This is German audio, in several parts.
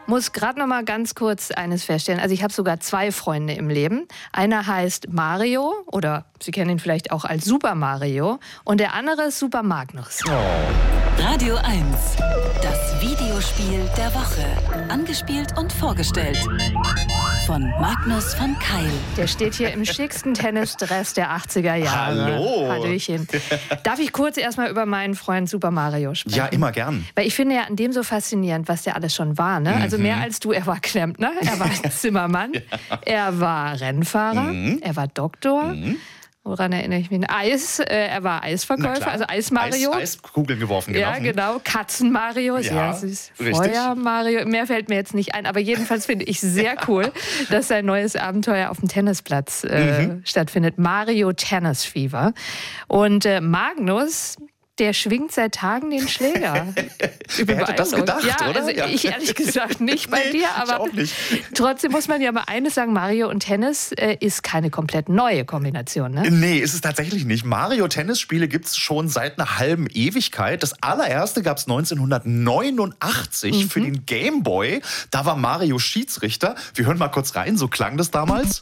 muss gerade noch mal ganz kurz eines feststellen. Also ich habe sogar 2 Freunde im Leben. Einer heißt Mario oder Sie kennen ihn vielleicht auch als Super Mario und der andere ist Super Magnus. Radio 1, das Videospiel der Woche. Angespielt und vorgestellt von Magnus von Keil. Der steht hier im schicksten Tennisdress der 80er Jahre. Hallo. Hallöchen. Darf ich kurz erstmal über meinen Freund Super Mario sprechen? Ja, immer gern. Weil ich finde ja an dem so faszinierend, was der alles schon war. Ne? Also mehr als du. Er war Klempner, er war Zimmermann, er war Rennfahrer, er war Doktor. Woran erinnere ich mich? Er war Eisverkäufer, also Eis-Mario. Eiskugeln geworfen, genau. Ja, genau. Katzen-Mario, sehr süß. Feuer-Mario, mehr fällt mir jetzt nicht ein. Aber jedenfalls finde ich sehr cool, dass sein neues Abenteuer auf dem Tennisplatz stattfindet. Mario Tennis Fever. Und Magnus, der schwingt seit Tagen den Schläger. Wer hätte das gedacht, ja, oder? Also ich ehrlich gesagt nicht bei dir, aber ich auch nicht. Trotzdem muss man ja mal eines sagen, Mario und Tennis ist keine komplett neue Kombination, ne? Nee, ist es tatsächlich nicht. Mario-Tennisspiele gibt es schon seit einer halben Ewigkeit. Das allererste gab es 1989 für den Game Boy. Da war Mario Schiedsrichter. Wir hören mal kurz rein, so klang das damals.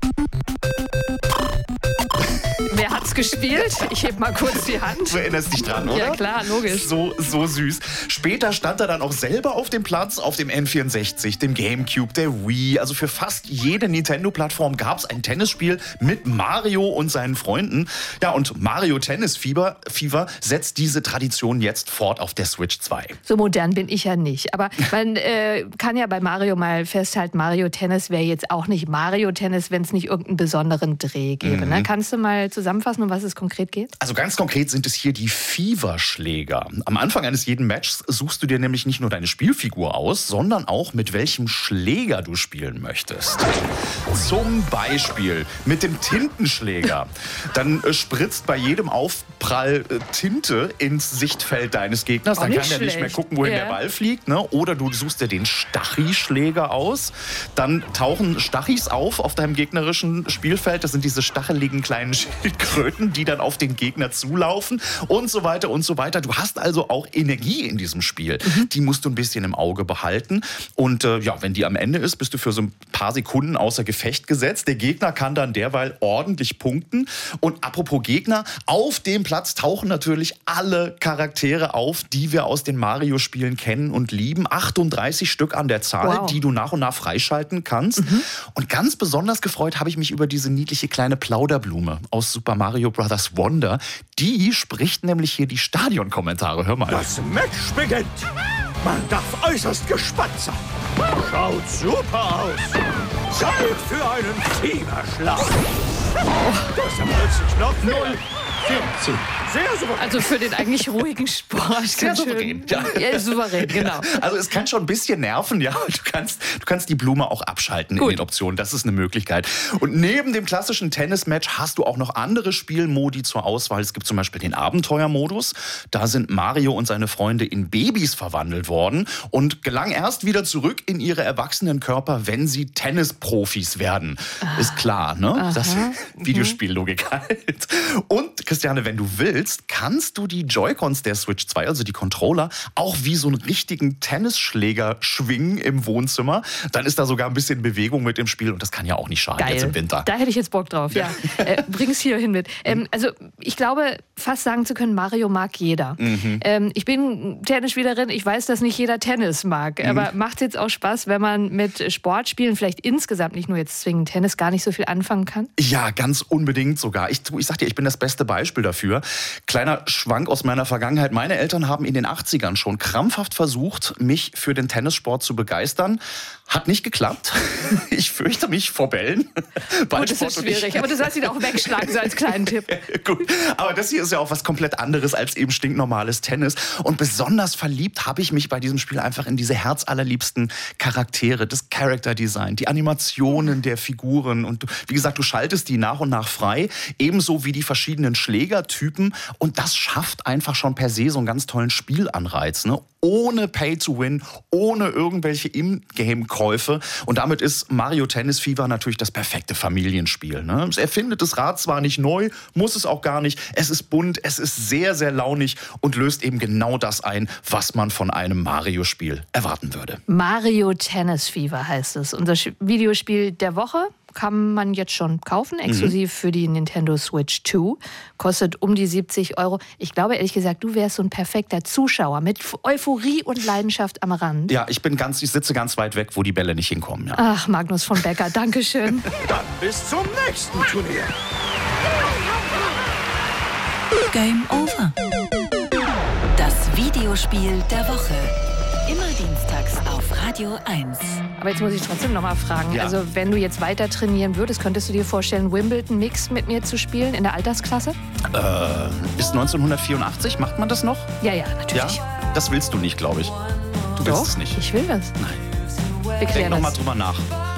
Wer hat's gespielt? Ich heb mal kurz die Hand. Du erinnerst dich dran, oder? Ja, klar, logisch. So süß. Später stand er dann auch selber auf dem Platz, auf dem N64, dem Gamecube, der Wii. Also für fast jede Nintendo-Plattform gab es ein Tennisspiel mit Mario und seinen Freunden. Ja, und Mario Tennis Fever setzt diese Tradition jetzt fort auf der Switch 2. So modern bin ich ja nicht. Aber man kann ja bei Mario mal festhalten, Mario Tennis wäre jetzt auch nicht Mario Tennis, wenn es nicht irgendeinen besonderen Dreh gäbe. Ne? Kannst du mal zusammenfassen, um was es konkret geht? Also ganz konkret sind es hier die Fever-Schläger. Am Anfang eines jeden Matches suchst du dir nämlich nicht nur deine Spielfigur aus, sondern auch mit welchem Schläger du spielen möchtest. Zum Beispiel mit dem Tintenschläger. Dann spritzt bei jedem Aufprall Tinte ins Sichtfeld deines Gegners. Dann kann er nicht mehr gucken, wohin der Ball fliegt. Ne? Oder du suchst dir den Stachy-Schläger aus. Dann tauchen Stachys auf deinem gegnerischen Spielfeld. Das sind diese stacheligen kleinen Schildkröten, die dann auf den Gegner zulaufen und so weiter und so weiter. Du hast also auch Energie in diesem Spiel. Die musst du ein bisschen im Auge behalten. Und wenn die am Ende ist, bist du für so ein paar Sekunden außer Gefecht gesetzt. Der Gegner kann dann derweil ordentlich punkten. Und apropos Gegner, auf dem Platz tauchen natürlich alle Charaktere auf, die wir aus den Mario-Spielen kennen und lieben. 38 Stück an der Zahl, die du nach und nach freischalten kannst. Und ganz besonders gefreut habe ich mich über diese niedliche kleine Plauderblume aus Super Mario Bros. Wonder. Die spricht nämlich hier die Stadionkommentare. Hör mal. Das Match beginnt. Man darf äußerst gespannt sein. Schaut super aus. Zeit für einen Fieberschlag. Das ist ja plötzlich noch 0-14. Sehr souverän. Also für den eigentlich ruhigen Sport. Sehr souverän. Ja, souverän, genau. Also es kann schon ein bisschen nerven, ja. Du kannst die Blume auch abschalten in den Optionen. Das ist eine Möglichkeit. Und neben dem klassischen Tennismatch hast du auch noch andere Spielmodi zur Auswahl. Es gibt zum Beispiel den Abenteuermodus. Da sind Mario und seine Freunde in Babys verwandelt worden und gelangen erst wieder zurück in ihre erwachsenen Körper, wenn sie Tennisprofis werden. Ist klar, ne? Das Videospiellogik halt. Und Christiane, wenn du willst, kannst du die Joy-Cons der Switch 2, also die Controller, auch wie so einen richtigen Tennisschläger schwingen im Wohnzimmer. Dann ist da sogar ein bisschen Bewegung mit im Spiel und das kann ja auch nicht schaden jetzt im Winter. Da hätte ich jetzt Bock drauf, ja. Bring's hier hin mit. Also ich glaube, fast sagen zu können, Mario mag jeder. Ich bin Tennisspielerin, ich weiß, dass nicht jeder Tennis mag, aber macht es jetzt auch Spaß, wenn man mit Sportspielen vielleicht insgesamt, nicht nur jetzt zwingend Tennis, gar nicht so viel anfangen kann? Ja, ganz unbedingt sogar. Ich sag dir, ich bin das beste Beispiel dafür. Kleiner Schwank aus meiner Vergangenheit. Meine Eltern haben in den 80ern schon krampfhaft versucht, mich für den Tennissport zu begeistern. Hat nicht geklappt. Ich fürchte mich vor Bällen. Das ist schwierig, aber du sollst ihn auch wegschlagen, so als kleinen Tipp. Gut, aber das hier ist ja auch was komplett anderes als eben stinknormales Tennis. Und besonders verliebt habe ich mich bei diesem Spiel einfach in diese herzallerliebsten Charaktere, das Character Design, die Animationen der Figuren. Und wie gesagt, du schaltest die nach und nach frei, ebenso wie die verschiedenen Schläge Schlägertypen und das schafft einfach schon per se so einen ganz tollen Spielanreiz, ne? Ohne Pay-to-Win, ohne irgendwelche In-Game-Käufe. Und damit ist Mario Tennis Fever natürlich das perfekte Familienspiel. Ne? Es erfindet das Rad zwar nicht neu, muss es auch gar nicht. Es ist bunt, es ist sehr, sehr launig und löst eben genau das ein, was man von einem Mario-Spiel erwarten würde. Mario Tennis Fever heißt es. Unser Videospiel der Woche. Kann man jetzt schon kaufen, exklusiv für die Nintendo Switch 2. Kostet um die 70 €. Ich glaube, ehrlich gesagt, du wärst so ein perfekter Zuschauer mit Euphorie und Leidenschaft am Rand. Ja, ich sitze ganz weit weg, wo die Bälle nicht hinkommen. Ja. Ach, Magnus von Becker, Dankeschön. Dann bis zum nächsten Turnier. Game over. Das Videospiel der Woche. Immer dienstags auf Radio 1. Aber jetzt muss ich trotzdem noch mal fragen. Ja. Also wenn du jetzt weiter trainieren würdest, könntest du dir vorstellen, Wimbledon Mix mit mir zu spielen in der Altersklasse? Bis 1984 macht man das noch? Ja, natürlich. Ja? Das willst du nicht, glaube ich. Du willst es nicht. Ich will das. Nein. Denk noch mal drüber nach.